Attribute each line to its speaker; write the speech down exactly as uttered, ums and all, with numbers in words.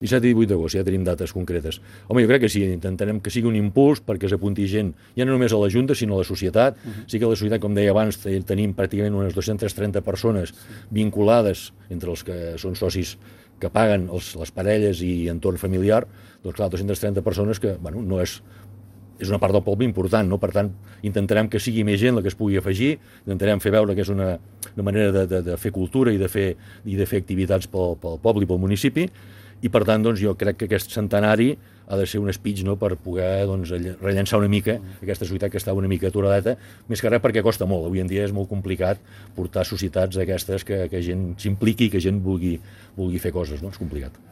Speaker 1: disset i divuit d'agost, ja tenim dates concretes. Home, jo crec que sí, intentarem que sigui un impuls perquè s'apunti gent, ja no només a la Junta, sinó a la societat. Uh-huh. Sí que la societat, com deia abans, tenim pràcticament unes dues-centes trenta persones vinculades, entre els que són socis que paguen els, les parelles i entorn familiar, doncs clar, dues-centes trenta persones que, bueno, no és... és una part del poble important, no? Per tant, intentarem que sigui més gent la que es pugui afegir, intentarem fer veure que és una, una manera de, de, de fer cultura i de fer, i de fer activitats pel, pel poble i pel municipi, i per tant, doncs, jo crec que aquest centenari ha de ser un speech, no?, per poder, doncs, rellençar una mica aquesta societat que està una mica aturadeta, més que res perquè costa molt. Avui en dia és molt complicat portar societats aquestes que, que gent s'impliqui, que gent vulgui, vulgui fer coses, no? És complicat.